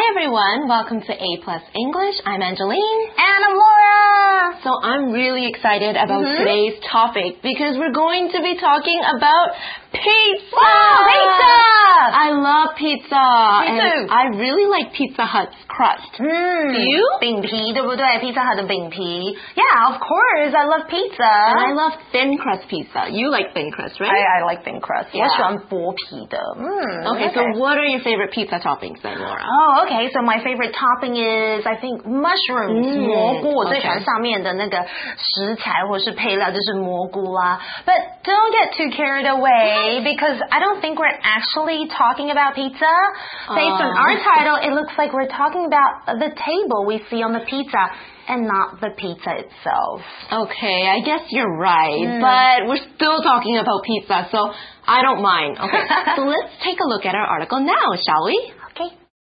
everyone, welcome to A Plus English. I'm Angeline. And I'm Laura. So I'm really excited about today's topic because we're going to be talking about pizza. Wow, pizza! I love pizza. Me too. And I really like Pizza Hut's crust. Do you? 饼皮对不对 ？Pizza Hut 的饼皮 Yeah, of course, I love pizza. And I love thin crust pizza. You like thin crust, right? I like thin crust. Yeah. 我喜欢薄皮的。 Okay, so what are your favorite pizza toppings then, Laura? Oh, okay. So my favorite topping is, I think, mushrooms. 蘑菇，我最喜欢上面的那个食材或是配料就是蘑菇啦。But don't get too carried away because I don't think we're actually talking about pizza. Based on our title, it looks like we're talking about the table we see on the pizza and not the pizza itself. Okay, I guess you're right, but we're still talking about pizza, so I don't mind. Okay, so let's take a look at our article now, shall we? Okay.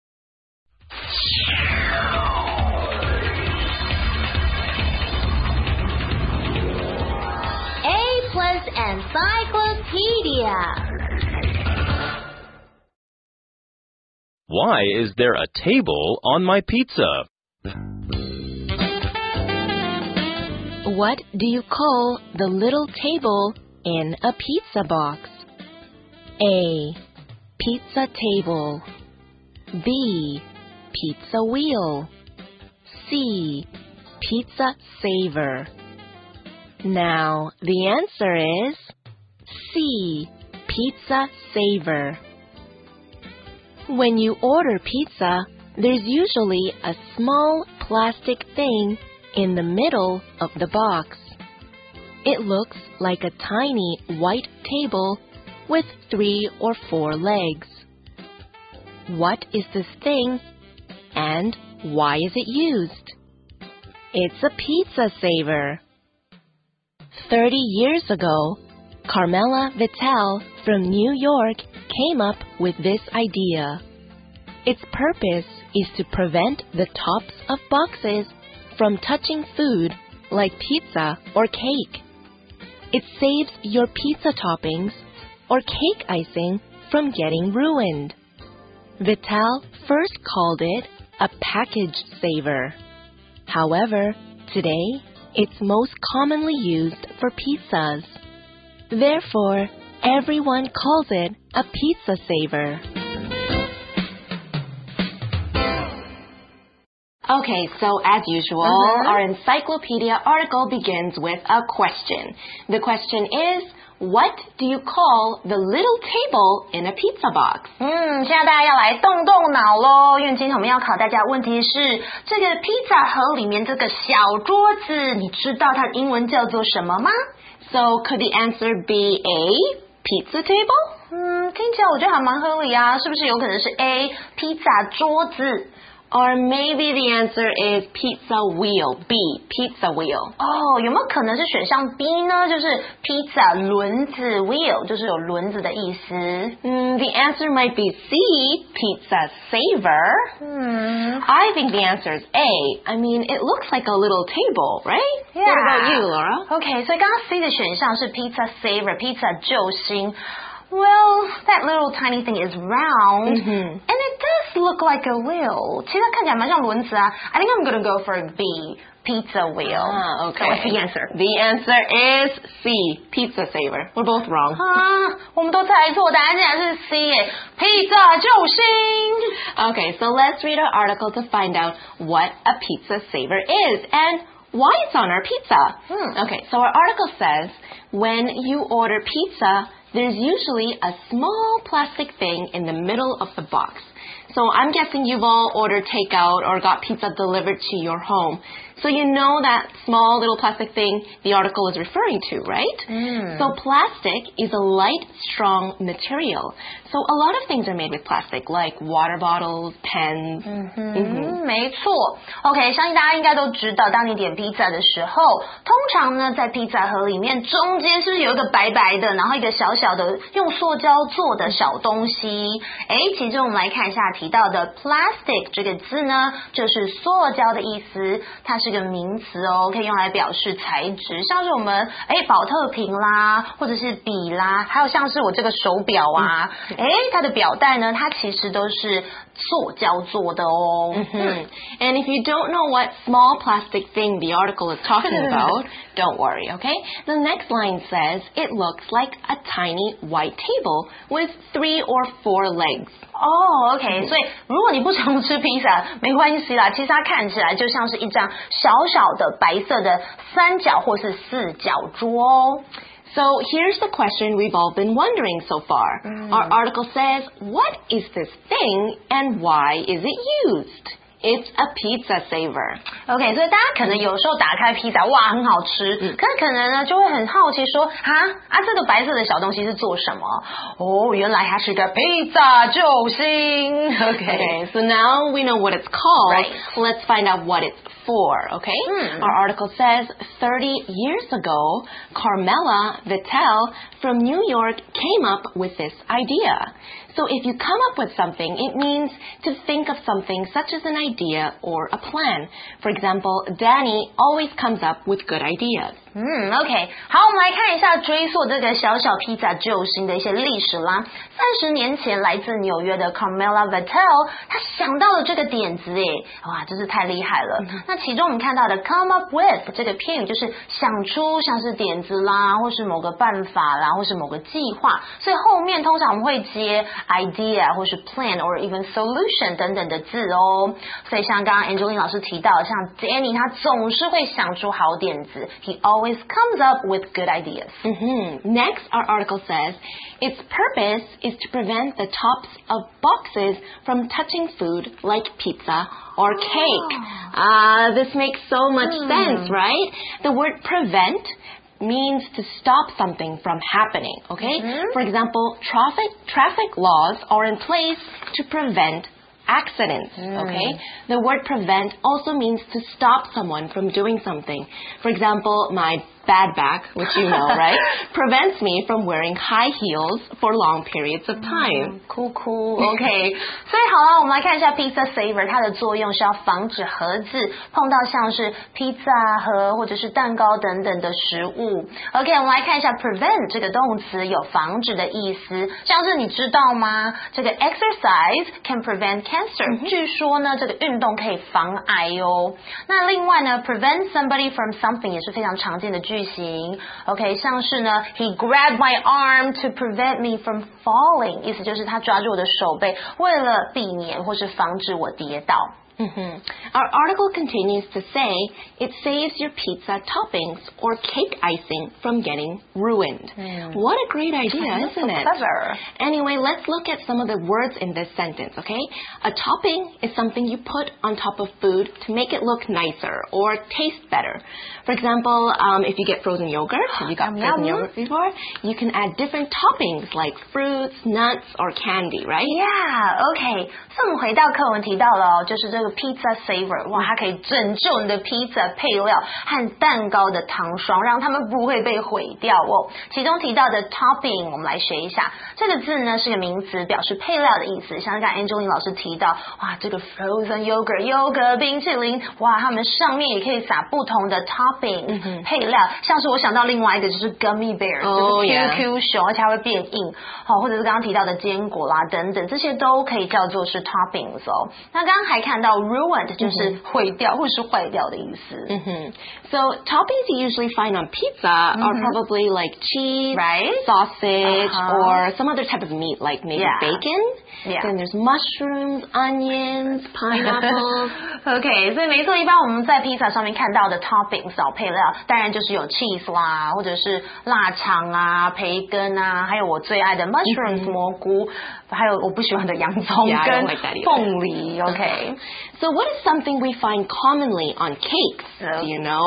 A Plus Encyclopedia. Why is there a table on my pizza? What do you call the little table in a pizza box? A. Pizza table. B. Pizza wheel. C. Pizza saver. Now, the answer is C. Pizza saver. When you order pizza, there's usually a small plastic thing in the middle of the box. It looks like a tiny white table with 3 or 4 legs. What is this thing and why is it used? It's a pizza saver. 30 years ago, Carmela Vitale from New York came up with this idea. Its purpose is to prevent the tops of boxes from touching food like pizza or cake. It saves your pizza toppings or cake icing from getting ruined. Vitale first called it a package saver. However, today it's most commonly used for pizzas. Therefore, everyone calls it a pizza saver. Okay, so as usual, our encyclopedia article begins with a question. The question is, what do you call the little table in a pizza box? 现在大家要来动动脑咯，因为今天我们要考大家的问题是这个披萨盒里面这个小桌子，你知道它英文叫做什么吗？ So could the answer be A, pizza table? 听起来我觉得还蛮合理啊，是不是有可能是 A 披萨桌子？ Or maybe the answer is pizza wheel, B, pizza wheel. 有没有可能是选项 B 呢？就是 pizza 轮子 wheel 就是有轮子的意思。 The answer might be C, pizza saver. I think the answer is A. I mean, it looks like a little table, right? Yeah. What about you, Laura? Okay, 所以刚刚 C 的选项是 pizza saver, pizza 救星。Well, that little tiny thing is round, and it does look like a wheel. 其实它看起来蛮像轮子啊。I think I'm going to go for B, pizza wheel. Okay. So what's the answer? The answer is C, pizza saver. We're both wrong. 我们都猜错，答案竟然是 C 耶，pizza 救星。 Okay, so let's read our article to find out what a pizza saver is and why it's on our pizza. Okay, so our article says, when you order pizza, there's usually a small plastic thing in the middle of the box. So I'm guessing you've all ordered takeout or got pizza delivered to your home. So you know that small little plastic thing the article is referring to, right? So plastic is a light, strong material. So a lot of things are made with plastic, like water bottles, pens. 没错。OK， 相信大家应该都知道，当你点披萨的时候，通常呢，在披萨盒里面中间是不是有一个白白的，然后一个小小的用塑胶做的小东西？其中我们来看一下提到的 plastic 这个字呢，就是塑胶的意思，它是是个名词哦，可以用来表示材质，像是我们保特瓶啦，或者是笔啦，还有像是我这个手表啊，它的表带呢，它其实都是塑胶做的哦。 And if you don't know what small plastic thing the article is talking about, don't worry, okay? The next line says, it looks like a tiny white table with 3 or 4 legs. OK， 所以如果你不常吃披萨，没关系啦。其实它看起来就像是一张小小的白色的3角或是4角桌哦。 So here's the question we've all been wondering so far. Our article says, what is this thing and why is it used? It's a pizza saver. OK， 所以大家可能有时候打开披萨，哇，很好吃，可是可能呢就会很好奇说，这个白色的小东西是做什么？哦，原来它是个披萨救星。 Okay, so now we know what it's called. Right. Let's find out what it's for, okay? Our article says 30 years ago, Carmela Vittel from New York came up with this idea. So if you come up with something, it means to think of something such as an idea or a plan. For example, Danny always comes up with good ideas. OK， 好，我们来看一下追溯这个小小披萨救星的一些历史啦。30年前，来自纽约的 Carmela Vittel， 她想到了这个点子，哇，真是太厉害了。那其中我们看到的 come up with 这个片语就是想出像是点子啦，或是某个办法啦，或是某个计划，所以后面通常我们会接 idea 或是 plan or even solution 等等的字哦。所以像刚刚 Angeline 老师提到的，像 Danny 他总是会想出好点子 ，He always comes up with good ideas. Next, our article says, its purpose is to prevent the tops of boxes from touching food like pizza or cake. This makes so much sense, right? The word prevent means to stop something from happening, okay? For example, traffic laws are in place to prevent accidents, okay? The word prevent also means to stop someone from doing something. For example, my bad back, which you know, right, prevents me from wearing high heels for long periods of time. Cool, OK. 所以好了，我们来看一下 pizza saver， 它的作用是要防止盒子碰到像是披萨盒或者是蛋糕等等的食物。OK， 我们来看一下 prevent 这个动词有防止的意思，像是你知道吗？这个 exercise can prevent cancer，据说呢，这个运动可以防癌哦。那另外呢 ，prevent somebody from something 也是非常常见的句型 ，OK， 像是呢 ，He grabbed my arm to prevent me from falling， 意思就是他抓住我的手背，为了避免或是防止我跌倒。 Our article continues to say it saves your pizza toppings or cake icing from getting ruined. What a great idea, isn't it? Clever. Anyway, let's look at some of the words in this sentence, okay? A topping is something you put on top of food to make it look nicer or taste better. For example, if you get frozen yogurt, have you got frozen yogurt before? You can add different toppings like fruits, nuts, or candy, right? Yeah, OK. 所以我们回到课文提到了就是这个 pizza saver， 哇，它可以拯救你的披萨配料和蛋糕的糖霜，让它们不会被毁掉哦。其中提到的 topping， 我们来学一下，这个字呢是个名词，表示配料的意思。像刚才 Angeline 老师提到，哇，这个 frozen yogurt 优格冰淇淋，哇，它们上面也可以撒不同的 topping 配料，像是我想到另外一个就是 gummy bear， 就是 QQ 熊，而且它会变硬，好，或者是刚刚提到的坚果啦等等，这些都可以叫做是 toppings 哦。那刚刚还看到 ruined 就是毁掉或是坏掉的意思。 So toppings you usually find on pizza are probably like cheese, right? Sausage, or some other type of meat like maybe bacon. Then there's mushrooms, onions, pineapples. OK， 所以没错，一般我们在披萨上面看到的 toppings 配料，当然就是有 cheese 啦，或者是腊肠啊、培根啊，还有我最爱的 mushrooms 蘑菇，还有我不喜欢的洋葱跟凤梨。OK。 So what is something we find commonly on cakes? Do you know?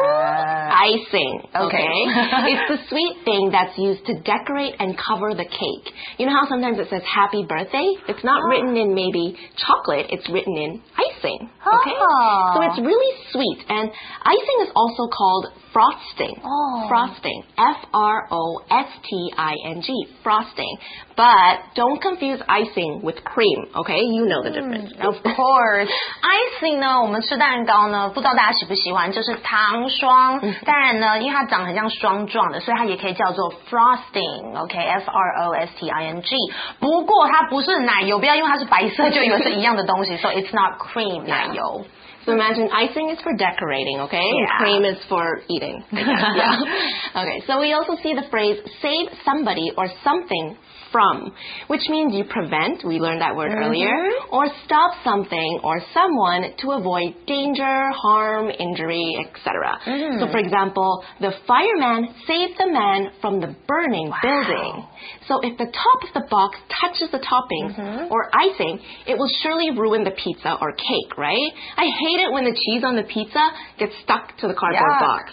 Icing. Okay. It's the sweet thing that's used to decorate and cover the cake. You know how sometimes it says happy birthday? It's not written in maybe chocolate, it's written in icing. Okay. So it's really sweet, and icing is also called frosting. Oh. Frosting. Frosting. Frosting. But don't confuse icing with cream, okay? You know the difference. Of course. Icing 呢，我们吃蛋糕呢，不知道大家喜不喜欢，就是糖霜。当然呢，因为它长得很像霜状的，所以它也可以叫做 frosting，OK，frosting。不过它不是奶油，不要因为它是白色就以为是一样的东西，so it's not cream 奶油。 So imagine icing is for decorating, okay? Yeah. And cream is for eating. Yeah. Okay, so we also see the phrase save somebody or something from, which means you prevent, we learned that word earlier, or stop something or someone to avoid danger, harm, injury, etc. So for example, the fireman saved the man from the burning building. So if the top of the box touches the toppings or icing, it will surely ruin the pizza or cake, right? I hate it when the cheese on the pizza gets stuck to the cardboard box.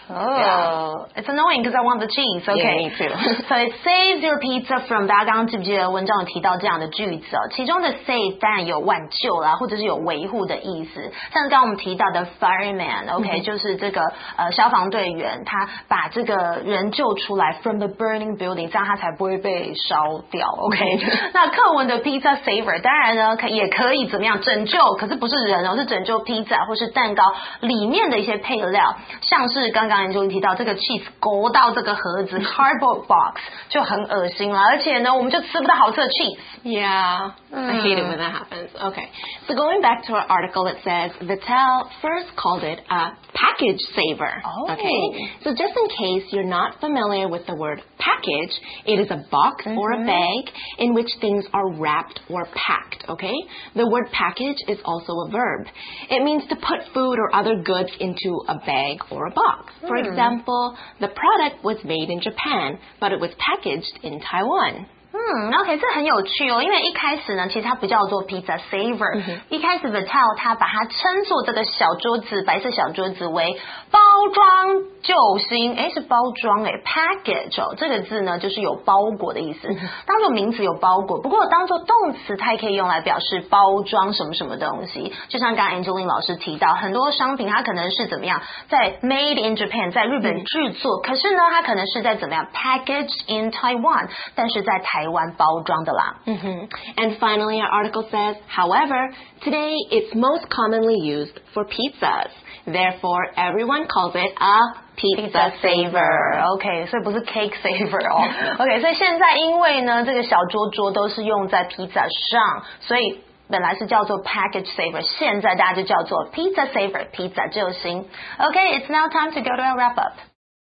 Oh, it's annoying because I want the cheese. Okay, Yeah, me too. So it saves your pizza from. 大家刚刚记不记得文章有提到这样的句子哦？其中的 save 当然有挽救啦，或者是有维护的意思。像刚刚我们提到的 fireman，OK，就是这个消防队员，他把这个人救出来 from the burning building， 这样他才不会被烧掉。OK， 那课文的 pizza saver 当然呢也可以怎么样拯救，可是不是人哦，是拯救披萨或是蛋糕里面的一些配料，像是刚刚研究提到这个 cheese 勾到这个盒子 cardboard box 就很恶心了，而且呢我们就吃不到好吃的 cheese。 Yeah, I hate it when that happens. Okay, so going back to our article, it says Vittel first called it a package saver. Oh. Okay, so just in case you're not familiar with the word package, it is a box or a bag in which things are wrapped or packed. Okay, the word package is also a verb. It means to put food or other goods into a bag or a box. For example, the product was made in Japan, but it was packaged in Taiwan. OK， 这很有趣哦，因为一开始呢，其实它不叫做 pizza saver，一开始 Vittel 他把它称作这个小桌子，白色小桌子为包装救星，是包装package 哦，这个字呢就是有包裹的意思，当做名词有包裹，不过当做动词它也可以用来表示包装什么什么东西，就像刚刚 Angeline 老师提到，很多商品它可能是怎么样在 made in Japan 在日本制作，可是呢它可能是在怎么样 packaged in Taiwan， 但是在台湾包装的啦。 And finally, our article says, however, today it's most commonly used for pizzas. Therefore, everyone calls it a pizza saver. OK， 所以不是 cake saver 哦。OK， 所以现在因为呢，这个小桌都是用在披萨上，所以本来是叫做 package saver， 现在大家就叫做 pizza saver， 披萨救星。OK， it's now time to go to our wrap up.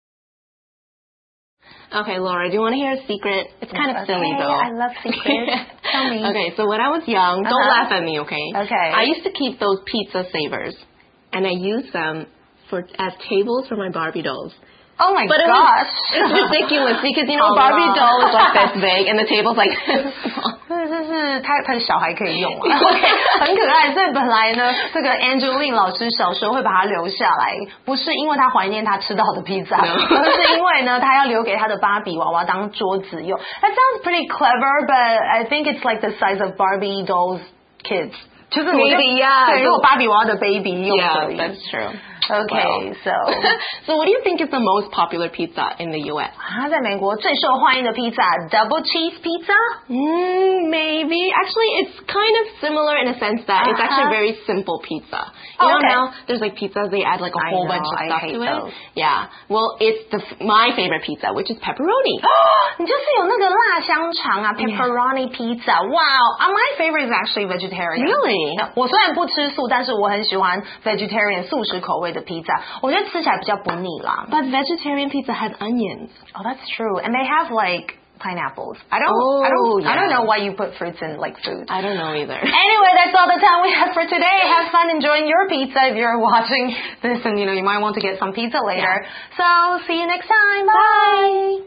Okay, Laura, do you want to hear a secret? It's kind of silly, though. I love secrets. Tell me. Okay, so when I was young, don't laugh at me, okay? Okay. I used to keep those pizza savers, and I used them as tables for my Barbie dolls. Oh my But gosh. It's ridiculous because, you know, Barbie doll is like this big, and the table's like this small. 是他的小孩可以用啊，OK， 很可爱。所以本来呢，这个 Angeline 老师小时候会把它留下来，不是因为他怀念他吃到的披萨，而是因为呢，他要留给他的芭比娃娃当桌子用。That sounds pretty clever, but I think it's like the size of Barbie dolls' kids. 就是我 Maybe, yeah. 对，如果芭比娃娃的 baby 用 Yeah, 可以。 that's true. Okay, so So what do you think is the most popular pizza in the U.S.? 在美国最受欢迎的披萨 double cheese pizza? Maybe. Actually, it's kind of similar in a sense that it's actually a very simple pizza. You know, okay. now there's like pizzas, they add like a whole bunch of I stuff hate to those. it. Yeah. Well, it's my favorite pizza, which is pepperoni. 你就是有那个辣香肠啊 pepperoni pizza. Wow, my favorite is actually vegetarian. Really? 我虽然不吃素，但是我很喜欢 vegetarian 素食口味的披萨，我觉得吃起来比较不腻啦。 But vegetarian pizza has onions. Oh, that's true. And they have like pineapples. I don't know why you put fruits in like food. I don't know either. Anyway, that's all the time we have for today. Have fun enjoying your pizza if you're watching this, and you might want to get some pizza later. So, see you next time. Bye.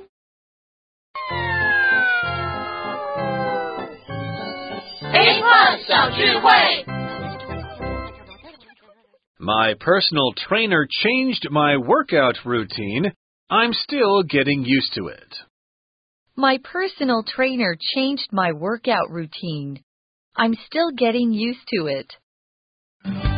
My personal trainer changed my workout routine. I'm still getting used to it. My personal trainer changed my workout routine. I'm still getting used to it.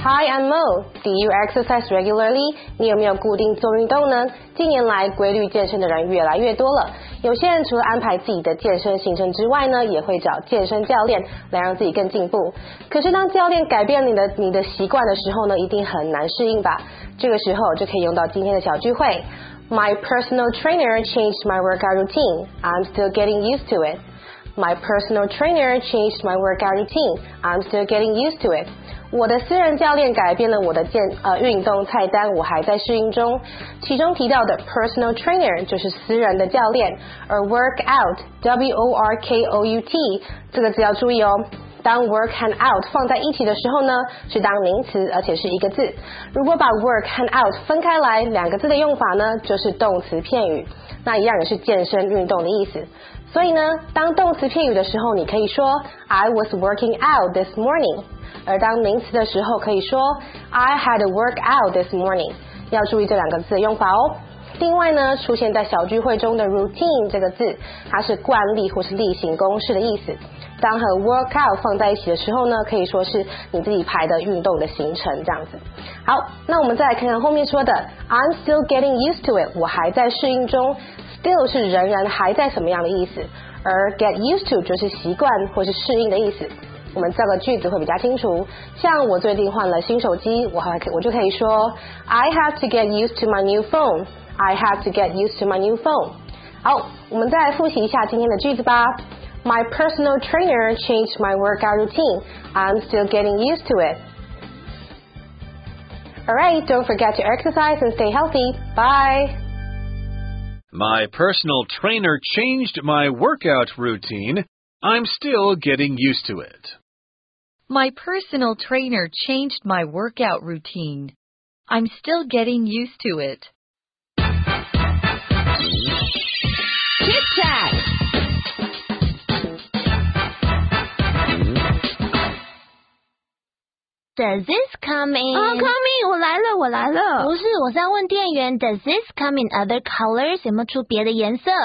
Hi, I'm Mo. Do you exercise regularly? 你有没有固定做运动呢？近年来，规律健身的人越来越多了。有些人除了安排自己的健身行程之外呢，也会找健身教练来让自己更进步。可是当教练改变你的习惯的时候呢，一定很难适应吧？这个时候就可以用到今天的小聚会。My personal trainer changed my workout routine. I'm still getting used to it. My personal trainer changed my workout routine. I'm still getting used to it. 我的私人教练改变了我的运动菜单，我还在适应中。其中提到的 personal trainer 就是私人的教练，而 workout W-O-R-K-O-U-T 这个字要注意哦。当 work and out 放在一起的时候呢，是当名词，而且是一个字。如果把 work and out 分开来，两个字的用法呢，就是动词片语。那一样也是健身运动的意思。所以呢，当动词片语的时候，你可以说 I was working out this morning。而当名词的时候，可以说 I had a workout this morning。要注意这两个字的用法哦。另外呢，出现在小聚会中的 routine 这个字，它是惯例或是例行公事的意思。当和 workout 放在一起的时候呢，可以说是你自己排的运动的行程这样子。好，那我们再来看看后面说的 I'm still getting used to it， 我还在适应中。still 是仍然还在什么样的意思，而 get used to 就是习惯或是适应的意思。我们造个句子会比较清楚。像我最近换了新手机，我就可以说 I have to get used to my new phone. I have to get used to my new phone. 好，我们再来复习一下今天的句子吧。My personal trainer changed my workout routine. I'm still getting used to it. Alright, don't forget to exercise and stay healthy. Bye. My personal trainer changed my workout routine. I'm still getting used to it. My personal trainer changed my workout routine. I'm still getting used to it. Chit Chat. Does this come in? come in， 我来了。 不是，我是要问店员 Does this come in other colors？ 有没有出别的颜色？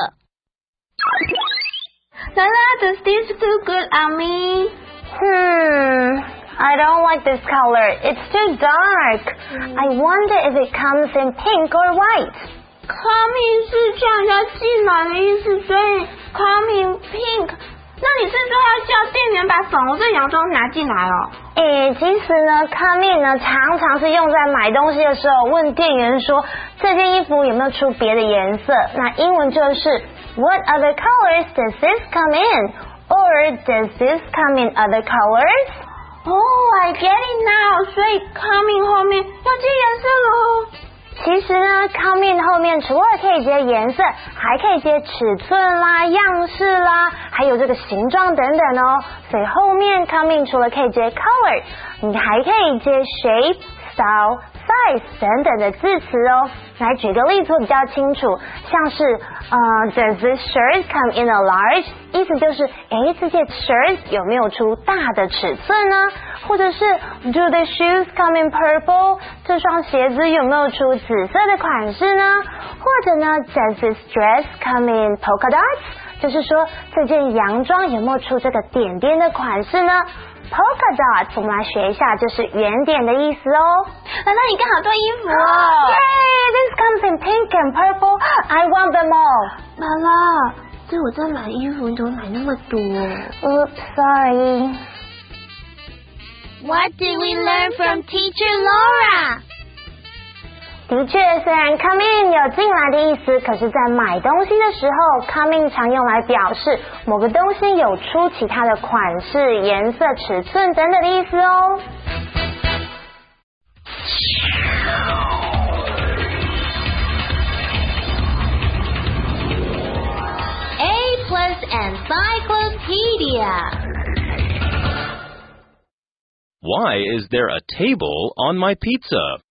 来啦 Does this feel good on me? I don't like this color. It's too dark. I wonder if it comes in pink or white. Come in 是叫人家进来的意思，所以 come in pink。那你是说要叫店员把粉红色洋装拿进来哦？其实呢 come in 呢常常是用在买东西的时候，问店员说这件衣服有没有出别的颜色。那英文就是 What other colors does this come in? Or does this come in other colors? Oh, I get it now. 所以 come in 后面要接颜色咯。其实呢 come in 后面除了可以接颜色，还可以接尺寸啦、样式啦，还有这个形状等等哦。所以后面 come in 除了可以接 color， 你还可以接 shape、style、size 等等的字词哦。来举个例子会比较清楚，像是Does this shirt come in a large？ 意思就是这件 shirt 有没有出大的尺寸呢？或者是 Do the shoes come in purple？ 这双鞋子有没有出紫色的款式呢？或者呢 Does this dress come in polka dots？ 就是说这件洋装有没有出这个点点的款式呢？Polka dots， 我们来学一下，就是圆点的意思哦。那你看好多衣服哦。Yay, this comes in pink and purple. I want them all. 妈妈，这我在买衣服，你怎么买那么多 ？Oops, sorry. What did we learn from Teacher Laura? 的确，虽然 come in 有进来的意思，可是在买东西的时候 come in 常用来表示某个东西有出其他的款式、颜色、尺寸等等的意思哦。 A+ Encyclopedia. Why is there a table on my pizza?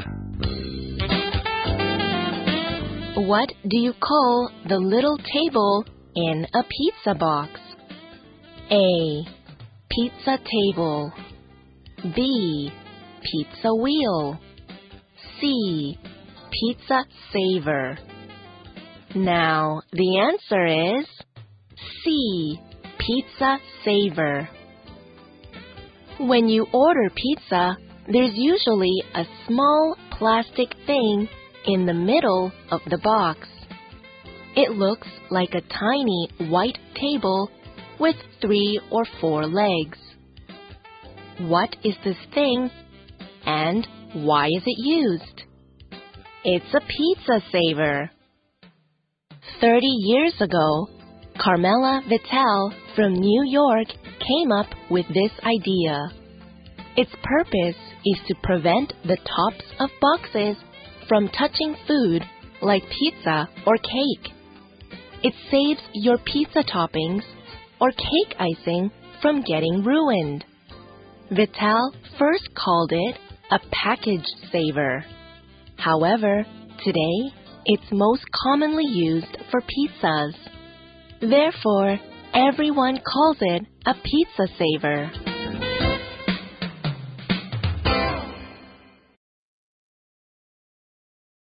What do you call the little table in a pizza box? A. Pizza table. B. Pizza wheel. C. Pizza saver. Now, the answer is C. Pizza saver. When you order pizza, There's usually a small plastic thing in the middle of the box. It looks like a tiny white table with 3 or 4 legs. What is this thing and why is it used? It's a pizza saver. 30 years ago, Carmela Vitale from New York came up with this idea. Its purpose is to prevent the tops of boxes from touching food like pizza or cake. It saves your pizza toppings or cake icing from getting ruined. Vitale first called it a package saver. However, today it's most commonly used for pizzas. Therefore, everyone calls it a pizza saver.